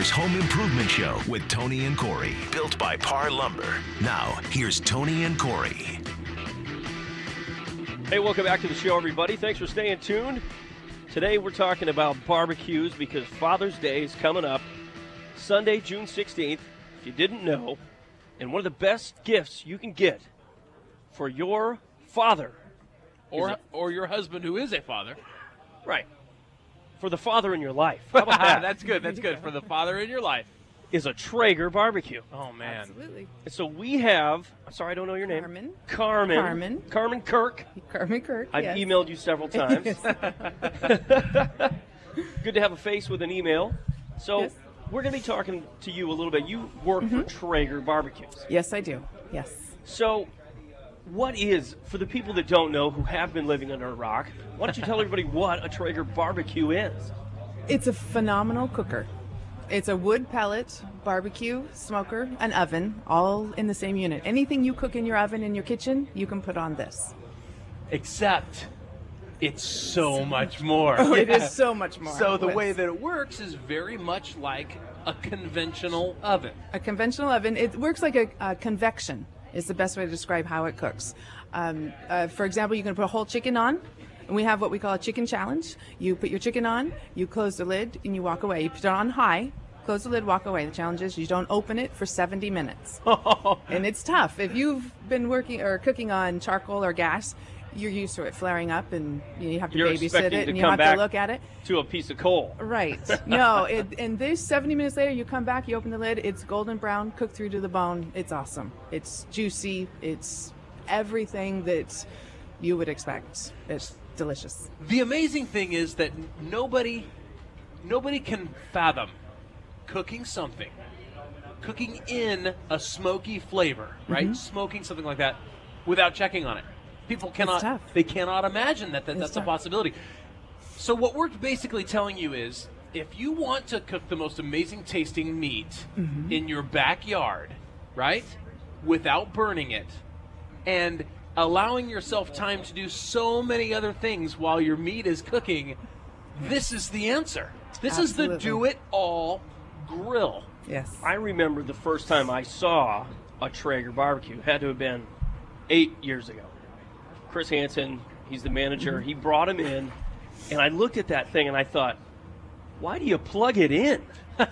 Carpenter's Home Improvement Show with Tony and Corey. Built by Par Lumber. Now, here's Tony and Corey. Hey, welcome back to the show, everybody. Thanks for staying tuned. Today we're talking about barbecues because Father's Day is coming up Sunday, June 16th, if you didn't know. And one of the best gifts you can get for your father. Or your husband who is a father. Right. For the father in your life. How about that? That's good. That's good. For the father in your life. Is a Traeger barbecue. Oh, man. Absolutely. And so we have, I'm sorry, I don't know your name. Carmen. Carmen Kirk. Carmen Kirk, I've yes. emailed you several times. Good to have a face with an email. So Yes. we're going to be talking to you a little bit. You work for Traeger barbecues. Yes, I do. Yes. So what is, for the people that don't know who have been living under a rock, why don't you tell everybody what a Traeger barbecue is? It's a phenomenal cooker. It's a wood pellet, barbecue, smoker, and oven, all in the same unit. Anything you cook in your oven in your kitchen, you can put on this. Except it's so much more. Oh, it is so much more. So the Yes. way that it works is very much like a conventional oven. A conventional oven, it works like a convection is the best way to describe how it cooks. For example, you can put a whole chicken on, and we have what we call a chicken challenge. You put your chicken on, you close the lid, and you walk away. You put it on high, close the lid, walk away. The challenge is you don't open it for 70 minutes. And it's tough. If you've been working or cooking on charcoal or gas, you're used to it flaring up, and you have to You're babysit expecting it, to and you come have back to look at it. to a piece of coal. Right. No, and this 70 minutes later, you come back, you open the lid, it's golden brown, cooked through to the bone. It's awesome. It's juicy. It's everything that you would expect. It's delicious. The amazing thing is that nobody can fathom cooking in a smoky flavor, right? Smoking something like that without checking on it. People tough. they cannot imagine that's a tough. possibility. So what we're basically telling you is, if you want to cook the most amazing tasting meat in your backyard, right, without burning it, and allowing yourself time to do so many other things while your meat is cooking, this is the answer. This is the Absolutely. do-it-all grill. Yes. I remember the first time I saw a Traeger barbecue. Had to have been 8 years ago. Chris Hansen, he's the manager. He brought him in, and I looked at that thing and I thought, why do you plug it in?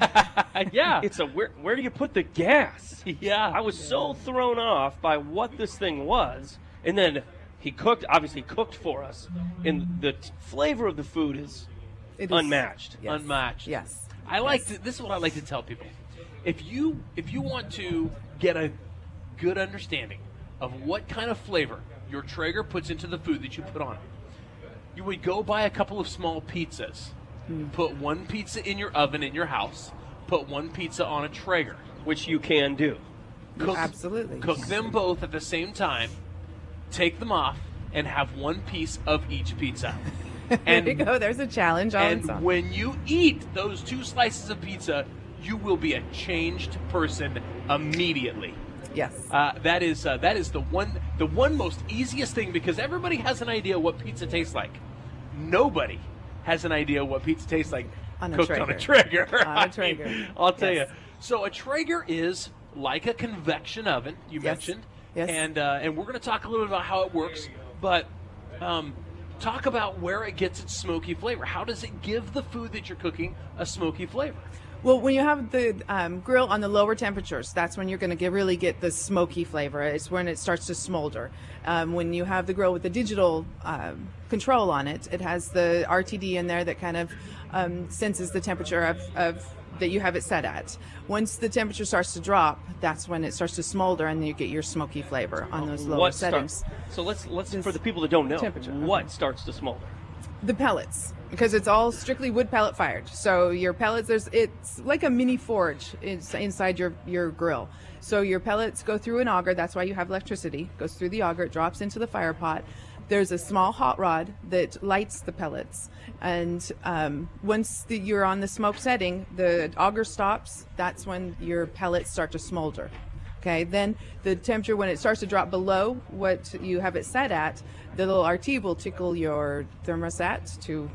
Yeah. It's where do you put the gas? Yeah. I was so thrown off by what this thing was, and then he obviously cooked for us, and the flavor of the food is It is unmatched. Yes. Unmatched. Yes. This is what I like to tell people. If you want to get a good understanding of what kind of flavor your Traeger puts into the food that you put on it, you would go buy a couple of small pizzas. Put one pizza in your oven in your house. Put one pizza on a Traeger. Which you can do. Absolutely. Cook them both at the same time. Take them off and have one piece of each pizza. There you go. There's a challenge all its And own. when you eat those 2 slices of pizza, you will be a changed person immediately. Yes. That is the one most easiest thing, because everybody has an idea what pizza tastes like. Nobody has an idea what pizza tastes like On a cooked Traeger. on a Traeger. On a Traeger. I'll tell Yes. you. So a Traeger is like a convection oven, you Yes. mentioned. Yes. And we're going to talk a little bit about how it works, but talk about where it gets its smoky flavor. How does it give the food that you're cooking a smoky flavor? Well, when you have the grill on the lower temperatures, that's when you're going to really get the smoky flavor. It's when it starts to smolder. When you have the grill with the digital control on it, it has the RTD in there that kind of senses the temperature of that you have it set at. Once the temperature starts to drop, that's when it starts to smolder, and you get your smoky flavor on those lower settings. So let's for the people that don't know, temperature. what starts to smolder? The pellets, because it's all strictly wood pellet fired. So your pellets, it's like a mini forge inside your grill. So your pellets go through an auger. That's why you have electricity. Goes through the auger. It drops into the fire pot. There's a small hot rod that lights the pellets. And once you're on the smoke setting, the auger stops. That's when your pellets start to smolder. Okay, then the temperature, when it starts to drop below what you have it set at, the little RT will tickle your thermostat to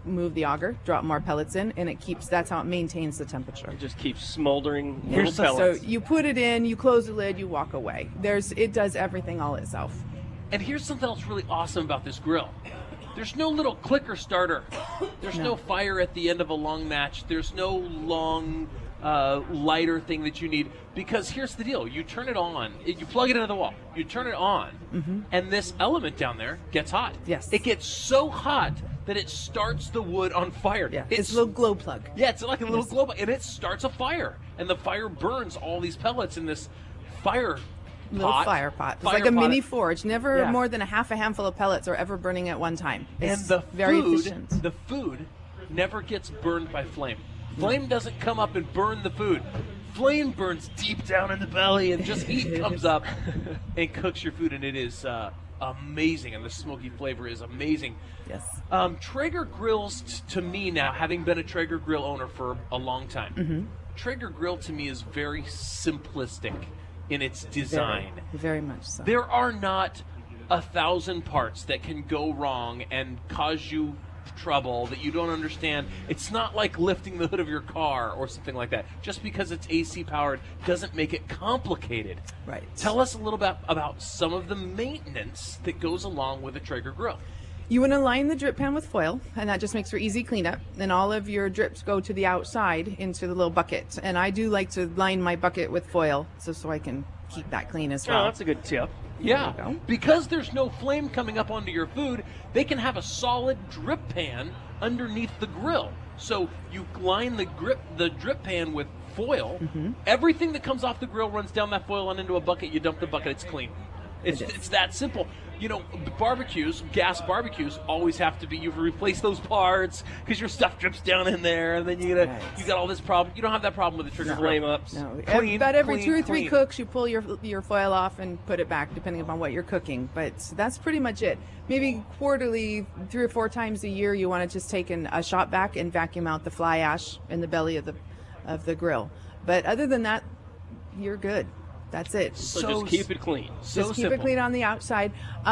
move the auger, drop more pellets in, and that's how it maintains the temperature. It just keeps smoldering little Here's pellets. So you put it in, you close the lid, you walk away. It does everything all itself. And here's something else really awesome about this grill. There's no little clicker starter. There's no fire at the end of a long match. There's no long lighter thing that you need, because here's the deal. You turn it on, you plug it into the wall, you turn it on, and this element down there gets hot. Yes. It gets so hot that it starts the wood on fire. Yeah, it's a little glow plug. Yeah, it's like a little glow plug, and it starts a fire. And the fire burns all these pellets in this fire Little pot. fire pot. It's Fire like a pot. mini forge. Never Yeah. more than a half a handful of pellets are ever burning at one time. It's And the very food, efficient. the food never gets burned by flame. Flame doesn't come up and burn the food. Flame burns deep down in the belly, and just heat comes up and cooks your food, and it is amazing, and the smoky flavor is amazing. Yes. Traeger grills, to me now, having been a Traeger grill owner for a long time, Traeger grill to me is very simplistic in its design. Very much so. There are not 1,000 parts that can go wrong and cause you trouble that you don't understand. It's not like lifting the hood of your car or something like that. Just because it's AC powered doesn't make it complicated. Right. Tell us a little bit about some of the maintenance that goes along with a Traeger grill. You want to line the drip pan with foil, and that just makes for easy cleanup. And all of your drips go to the outside into the little bucket. And I do like to line my bucket with foil so I can keep that clean as well. Oh, that's a good tip. Yeah, There you go. because there's no flame coming up onto your food, they can have a solid drip pan underneath the grill. So you line the drip pan with foil. Everything that comes off the grill runs down that foil and into a bucket. You dump the bucket, it's clean. It's that simple. You know, barbecues, gas barbecues, always have to be, you replace those parts because your stuff drips down in there, and then you got all this problem. You don't have that problem with the Traeger Flame grill. ups. No, Clean, about every clean, 2 or 3 clean. cooks, you pull your foil off and put it back, depending upon what you're cooking. But that's pretty much it. Maybe quarterly, 3 or 4 times a year, you want to just take a shop vac and vacuum out the fly ash in the belly of the grill. But other than that, you're good. That's it. So just keep it clean. So Just keep simple. it clean on the outside.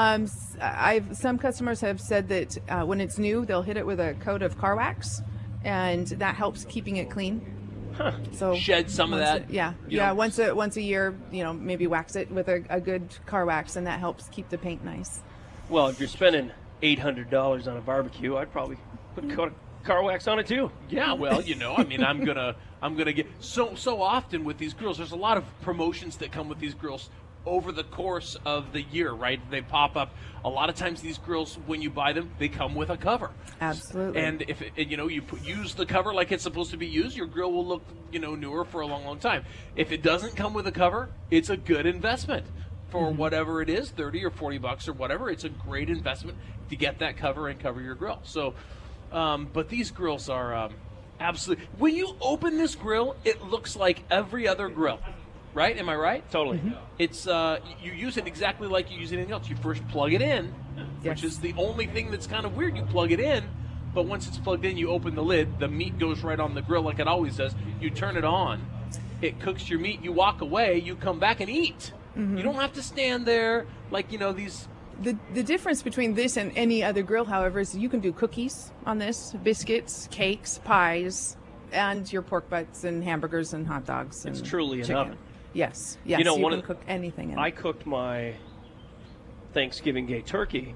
Some customers have said that when it's new, they'll hit it with a coat of car wax, and that helps keeping it clean. So Shed some of that. Yeah. Once a year, maybe wax it with a good car wax, and that helps keep the paint nice. Well, if you're spending $800 on a barbecue, I'd probably put car wax on it too. Yeah, well, I'm gonna get so often with these grills. There's a lot of promotions that come with these grills over the course of the year, right? They pop up. A lot of times, these grills, when you buy them, they come with a cover. Absolutely. And if use the cover like it's supposed to be used, your grill will look newer for a long, long time. If it doesn't come with a cover, it's a good investment. For whatever it is, $30 or $40 or whatever, it's a great investment to get that cover and cover your grill. So, but these grills are absolutely. When you open this grill, it looks like every other grill, right? Am I right? Totally. It's you use it exactly like you use anything else. You first plug it in, Yes. which is the only thing that's kind of weird. You plug it in, but once it's plugged in, you open the lid. The meat goes right on the grill like it always does. You turn it on, it cooks your meat. You walk away, you come back and eat. You don't have to stand there like these. The difference between this and any other grill, however, is you can do cookies on this, biscuits, cakes, pies, and your pork butts and hamburgers and hot dogs. It's and truly an chicken. oven. Yes. You know, you can cook anything in I it. cooked my Thanksgiving Day turkey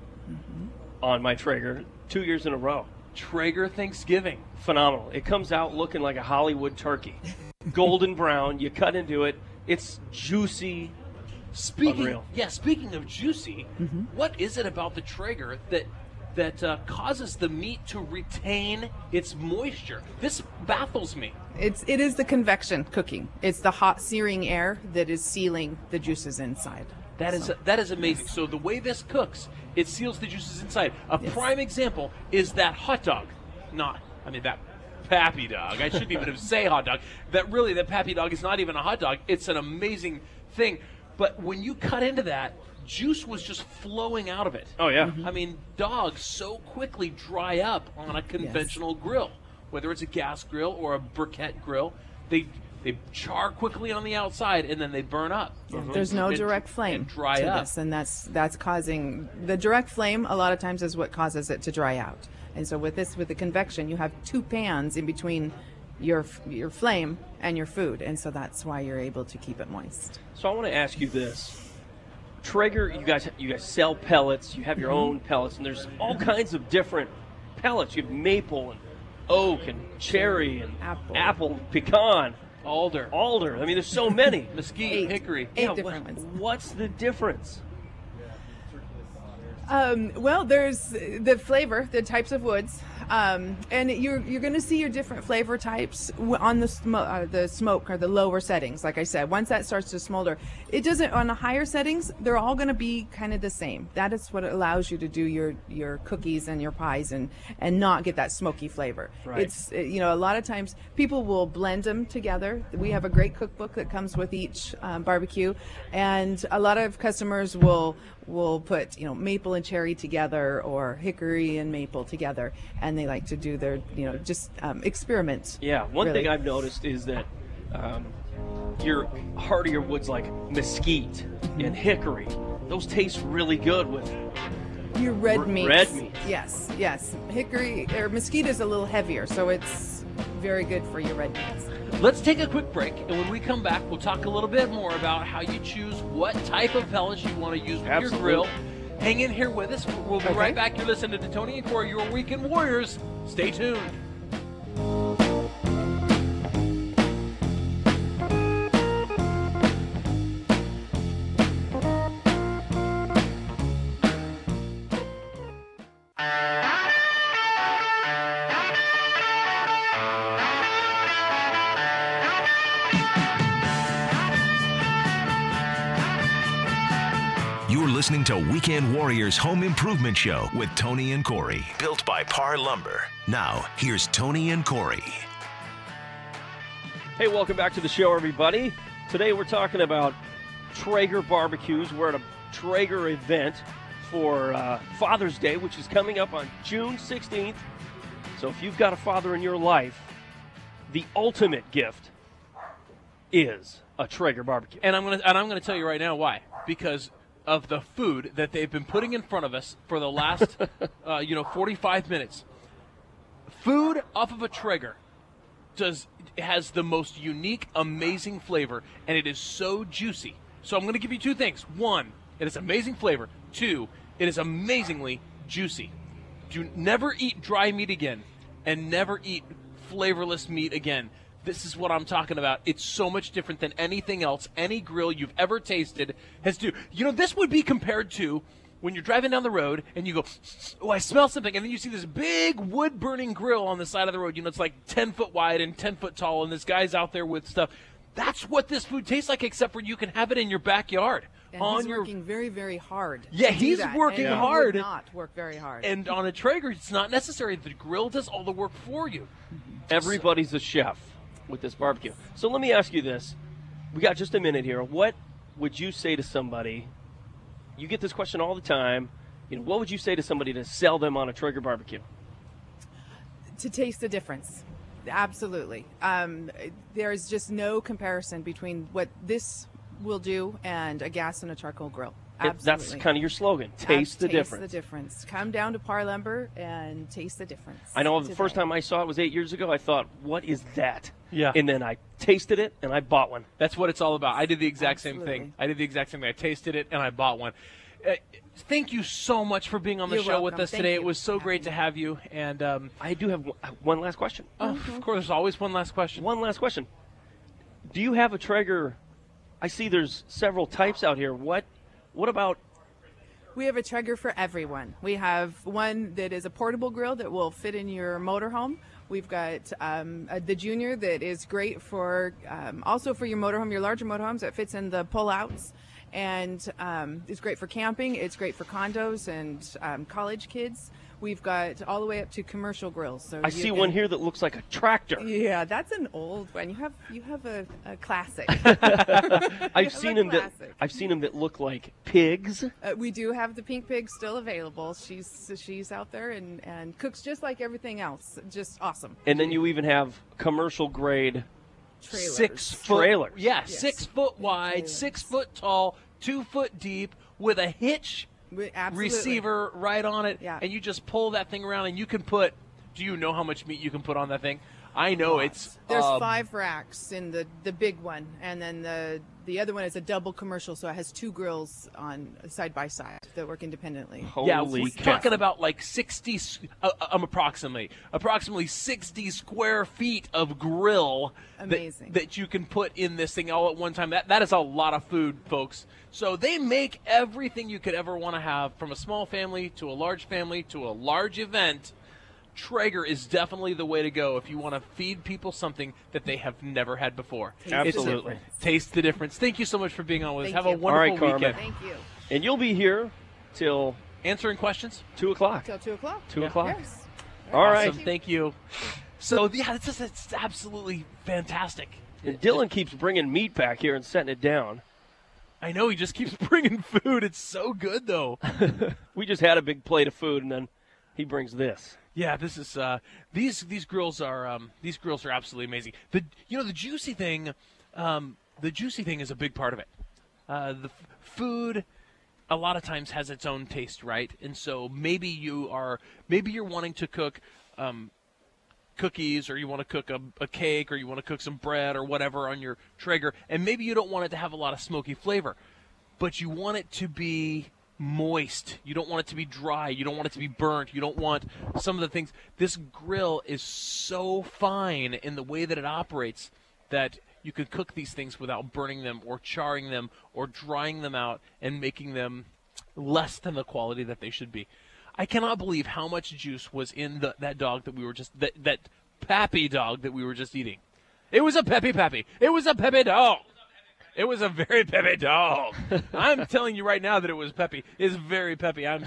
on my Traeger 2 years in a row. Traeger Thanksgiving. Phenomenal. It comes out looking like a Hollywood turkey. Golden brown. You cut into it. It's juicy. Unreal. Speaking of juicy, what is it about the Traeger that causes the meat to retain its moisture? This baffles me. It is the convection cooking. It's the hot searing air that is sealing the juices inside. That is amazing. So the way this cooks, it seals the juices inside. A prime example is that hot dog. That Pappy Dog. I shouldn't even say hot dog. That Pappy Dog is not even a hot dog. It's an amazing thing. But when you cut into that, juice was just flowing out of it. Oh, yeah. I mean, dogs so quickly dry up on a conventional grill, whether it's a gas grill or a briquette grill. They char quickly on the outside, and then they burn up. There's no direct flame and dry to up. this, and that's causing the direct flame. A lot of times is what causes it to dry out. And so with the convection, you have two pans in between your flame and your food, and so that's why you're able to keep it moist. So I want to ask you this. Traeger, you guys sell pellets. You have your own pellets, and there's all kinds of different pellets. You have maple and oak and cherry and apple, pecan, Alder. I mean, there's so many. Mesquite, hickory. Eight different ones. What's the difference? Well, there's the flavor, the types of woods, and you're going to see your different flavor types on the smoke or the lower settings. Like I said, once that starts to smolder, it doesn't. On the higher settings, they're all going to be kind of the same. That is what allows you to do your cookies and your pies and not get that smoky flavor. Right. It's a lot of times people will blend them together. We have a great cookbook that comes with each barbecue, and a lot of customers will put maple and cherry together or hickory and maple together, and they like to do their just experiments. Yeah, one really. thing I've noticed is that your heartier woods like mesquite and hickory, those taste really good with Your red meats. Red meats. Yes. Hickory or mesquite is a little heavier, so it's very good for your red meats. Let's take a quick break, and when we come back, we'll talk a little bit more about how you choose what type of pellets you want to use with your grill. Hang in here with us. We'll be right back. You're listening to Tony and Corey, your Weekend Warriors. Stay tuned. You're listening to Weekend Warriors Home Improvement Show with Tony and Corey. Built by Par Lumber. Now, here's Tony and Corey. Hey, welcome back to the show, everybody. Today we're talking about Traeger barbecues. We're at a Traeger event for Father's Day, which is coming up on June 16th. So if you've got a father in your life, the ultimate gift is a Traeger barbecue. And I'm gonna tell you right now why. Because of the food that they've been putting in front of us for the last 45 minutes. Food off of a Traeger has the most unique, amazing flavor, and it is so juicy. So I'm going to give you two things. One, it is amazing flavor. Two, it is amazingly juicy. Do never eat dry meat again, and never eat flavorless meat again. This is what I'm talking about. It's so much different than anything else, any grill you've ever tasted has to. This would be compared to when you're driving down the road and you go, oh, I smell something, and then you see this big wood-burning grill on the side of the road. It's like 10 foot wide and 10 foot tall, and this guy's out there with stuff. That's what this food tastes like, except for you can have it in your backyard. And he's working very, very hard. Yeah, he's working hard. He would not work very hard. And on a Traeger, it's not necessary. The grill does all the work for you. Everybody's a chef with this barbecue. So let me ask you this. We got just a minute here. What would you say to somebody? You get this question all the time. What would you say to somebody to sell them on a Traeger barbecue? To taste the difference. Absolutely. There's just no comparison between what this will do and a gas and a charcoal grill. Absolutely. That's kind of your slogan. Taste the difference. Taste the difference. Come down to Par Lumber and taste the difference. I know the first time I saw it was 8 years ago. I thought, what is that? Yeah. And then I tasted it and I bought one. That's what it's all about. I did the exact same thing. I tasted it and I bought one. Thank you so much for being on the show with us today. It was so great to have you. And I do have one last question. Oh, of course, there's always one last question. One last question. Do you have a Traeger? I see there's several types out here. What about? We have a Traeger for everyone. We have one that is a portable grill that will fit in your motorhome. We've got the Junior that is great for also for your motorhome, your larger motorhomes. That fits in the pull-outs, and it's great for camping. It's great for condos and college kids. We've got all the way up to commercial grills. So I see one here that looks like a tractor. Yeah, that's an old one. You have a classic. I've seen them that look like pigs. We do have the pink pig still available. She's out there and cooks just like everything else. Just awesome. And then you even have commercial grade Trailers. 6 foot. Trailers. Yeah, Yes. 6 foot wide, Trailers. 6 foot tall, 2 foot deep, with a hitch Absolutely. receiver right on it, Yeah. and you just pull that thing around, and you can put. Do you know how much meat you can put on that thing? I know it's. There's 5 racks in the big one, and then the other one is a double commercial, so it has 2 grills on side by side that work independently. Yeah, Holy we're cow. talking about like 60, approximately 60 square feet of grill Amazing. that you can put in this thing all at one time. That is a lot of food, folks. So they make everything you could ever want to have, from a small family to a large event. Traeger is definitely the way to go if you want to feed people something that they have never had before. Absolutely. Taste the difference. Thank you so much for being on with us. Thank Have you. a wonderful All right, Carmen. weekend. Thank you. And you'll be here till Answering questions? 2 o'clock. Till 2 o'clock. 2 o'clock. Yes. All right. Awesome. Thank you. So, yeah, it's absolutely fantastic. And Dylan keeps bringing meat back here and setting it down. I know, he just keeps bringing food. It's so good, though. We just had a big plate of food, and then he brings this. Yeah, this is these grills are absolutely amazing. The juicy thing, is a big part of it. The food a lot of times has its own taste, right? And so maybe you're wanting to cook cookies, or you want to cook a cake, or you want to cook some bread or whatever on your Traeger, and maybe you don't want it to have a lot of smoky flavor, but you want it to be moist. You don't want it to be dry. You don't want it to be burnt. You don't want some of the things. This grill is so fine in the way that it operates that you could cook these things without burning them or charring them or drying them out and making them less than the quality that they should be. I cannot believe how much juice was in that dog that we were just that Pappy dog that we were just eating. It was a Peppy Pappy. It was a Peppy dog. It was a very peppy dog. I'm telling you right now that it was peppy. It's very peppy. I'm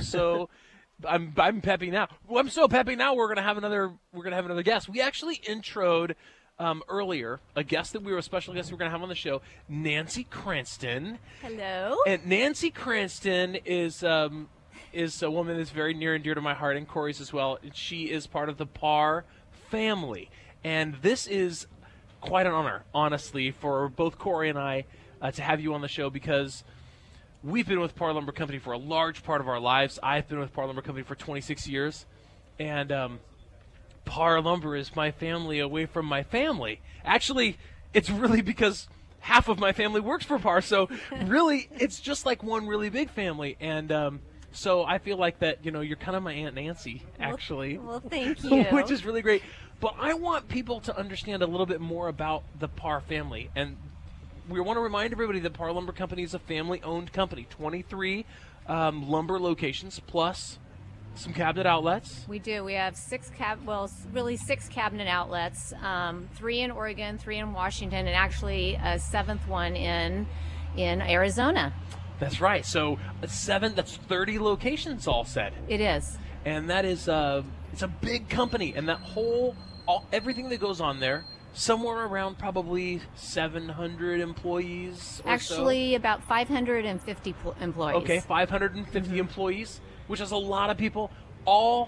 peppy now. Well, I'm so peppy now. We're gonna have another guest. We actually introed earlier a special guest we're gonna have on the show, Nancy Cranston. Hello. And Nancy Cranston is a woman that's very near and dear to my heart, and Corey's as well. She is part of the Parr family, and this is quite an honor, honestly, for both Corey and I to have you on the show, because we've been with Parr Lumber Company for a large part of our lives. I've been with Parr Lumber Company for 26 years, and Parr Lumber is my family away from my family. Actually, it's really because half of my family works for Parr, so really it's just like one really big family. And so I feel like that, you're kind of my Aunt Nancy, actually. Well, thank you. Which is really great. But I want people to understand a little bit more about the Parr family. And we want to remind everybody that Parr Lumber Company is a family-owned company. 23 lumber locations plus some cabinet outlets. We do. We have 6 cabinet outlets, 3 in Oregon, 3 in Washington, and actually a 7th one in Arizona. That's right. So that's 30 locations all said. It is. And that is it's a big company, and that everything that goes on there, somewhere around probably 700 employees or Actually, about 550 employees. Okay, 550 employees, which is a lot of people, all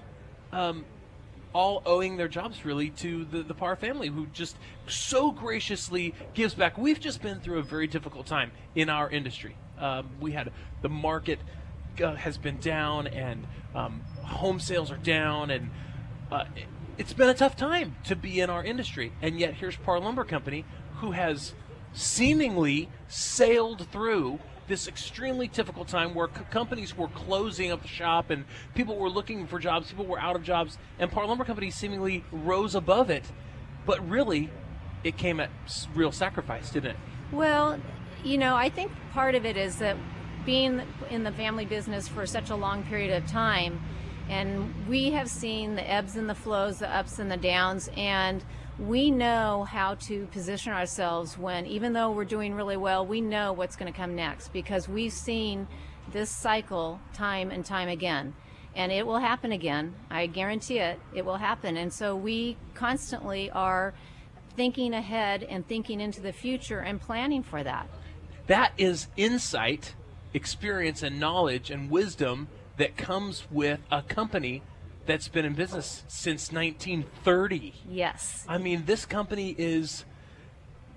owing their jobs really to the Parr family, who just so graciously gives back. We've just been through a very difficult time in our industry. We had the market has been down, and home sales are down, and it's been a tough time to be in our industry. And yet here's Parr Lumber Company, who has seemingly sailed through this extremely difficult time where companies were closing up shop and people were looking for jobs, people were out of jobs, and Parr Lumber Company seemingly rose above it. But really, it came at real sacrifice, didn't it? Well, I think part of it is that being in the family business for such a long period of time, and we have seen the ebbs and the flows, the ups and the downs, and we know how to position ourselves when, even though we're doing really well, we know what's going to come next, because we've seen this cycle time and time again. And it will happen again. I guarantee it. It will happen. And so we constantly are thinking ahead and thinking into the future and planning for that. That is insight, experience, and knowledge and wisdom that comes with a company that's been in business since 1930. Yes. I mean, this company is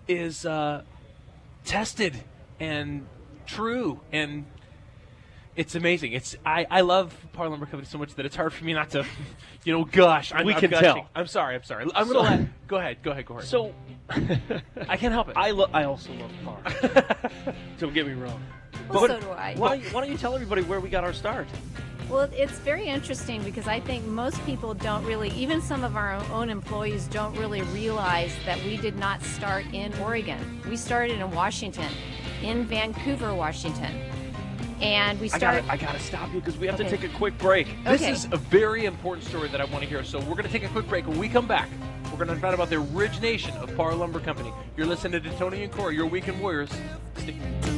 is tested and true, and it's amazing. I love Par Lumber Company so much that it's hard for me not to, gush. We I'm can gushing. tell. I'm sorry. I'm gonna go ahead. So, I can't help it. I also love Par. Don't get me wrong. Well, But so do I. Why don't you tell everybody where we got our start? Well, it's very interesting because I think most people don't really, even some of our own employees don't really realize that we did not start in Oregon. We started in Washington, in Vancouver, Washington. And we started. I gotta stop you because we have to Okay. take a quick break. This Okay. is a very important story that I want to hear. So we're going to take a quick break. When we come back, we're going to find out about the origination of Par Lumber Company. You're listening to Tony and Corey, your Weekend Warriors. Stick.